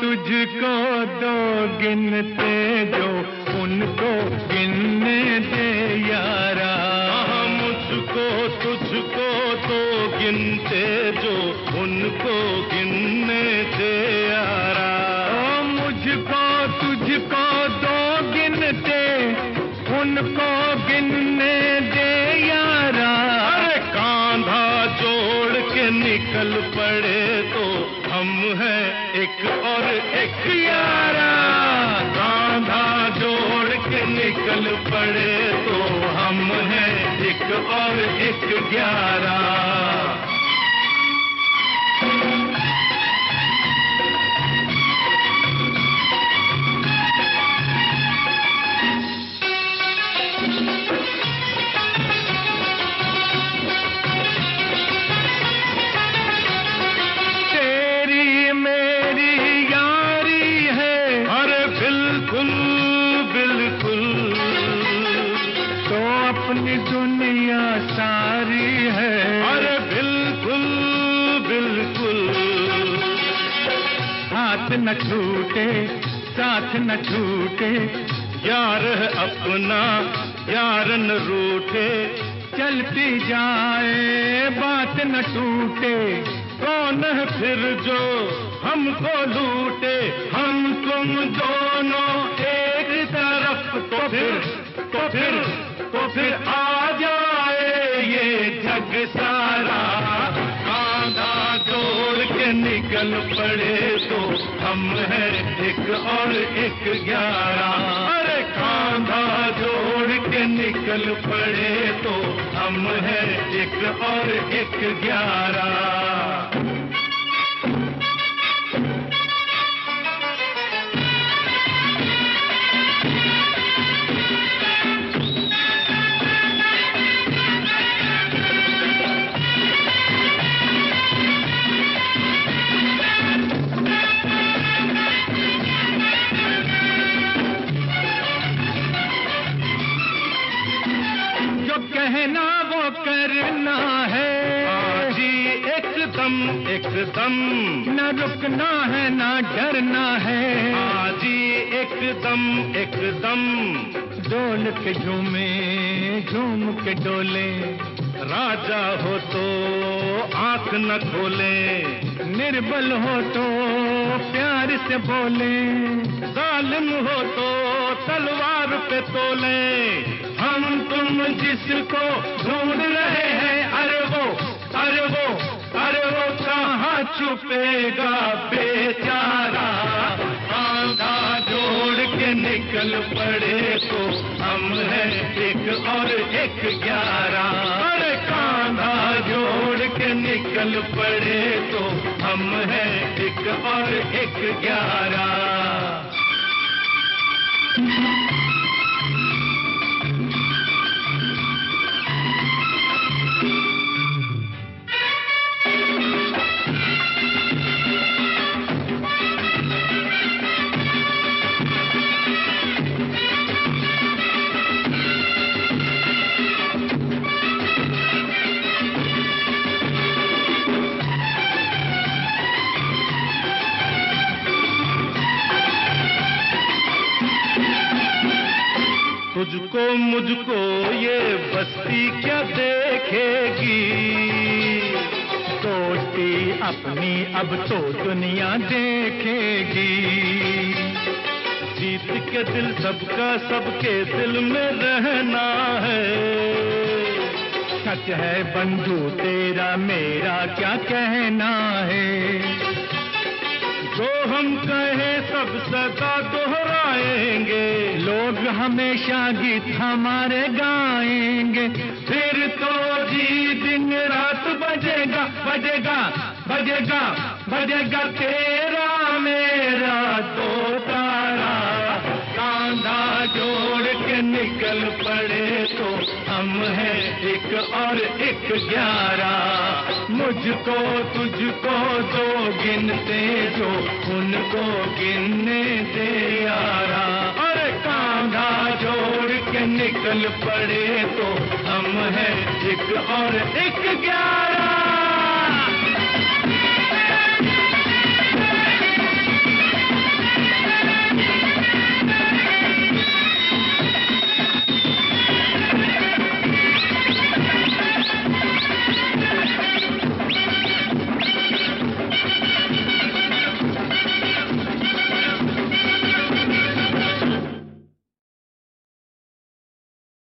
तुझको दो गिनते जो उनको गिनने दे यारा। मुझको तुझको दो गिनते जो उनको गिनने दे यारा। मुझको तुझको दो गिनते उनको गिनने दे यारा। अरे कांधा जोड़ के निकल पड़े तो हम हैं एक और एक यारा। कांधा जोड़ के निकल पड़े तो हम हैं एक और एक 11। अपनी दुनिया सारी है। अरे बिल्कुल बिल्कुल। हाथ न छूटे साथ न छूटे, यार है अपना यार न रूठे। चलती जाए बात न टूटे, कौन है फिर जो हमको लूटे। हम तुम दोनों एक तरफ तो फिर आ जाए ये जग सारा। कांधा जोड़ के निकल पड़े तो हम हैं एक और एक 11। अरे कांधा जोड़ के निकल पड़े तो हम हैं एक और एक 11। कहना वो करना है। जी एकदम एकदम। न रुकना है न डरना है। जी एकदम एकदम। डोल के झूमे झूम के डोले, राजा हो तो आंख न खोले। निर्बल हो तो प्यार से बोले, जालिम हो तो तलवार पे तोले। हम तुम जिसको ढूंढ रहे हैं, अरे वो कहाँ छुपेगा बेचारा। कांधा जोड़ के निकल पड़े तो हम हैं एक और एक 11। अरे कांधा जोड़ के निकल पड़े तो हम हैं एक और एक 11। तुझको मुझको ये बस्ती क्या देखेगी। सोचती अपनी अब तो दुनिया देखेगी। जीत के दिल सबका सबके दिल में रहना है। सच है बंधु तेरा मेरा क्या कहना है। जो हम कहे सब सदा दोहराएंगे। लोग हमेशा गीत हमारे गाएंगे। फिर तो जी दिन रात बजेगा बजेगा बजेगा बजेगा तेरा मेरा तो तारा। कांधा जोड़ के निकल पड़े तो हम हैं एक और एक 11। मुझको तुझको दो गिनते जो उनको गिनने दे यारा। अरे कांधा जोड़ के निकल पड़े तो हम हैं एक और एक 11।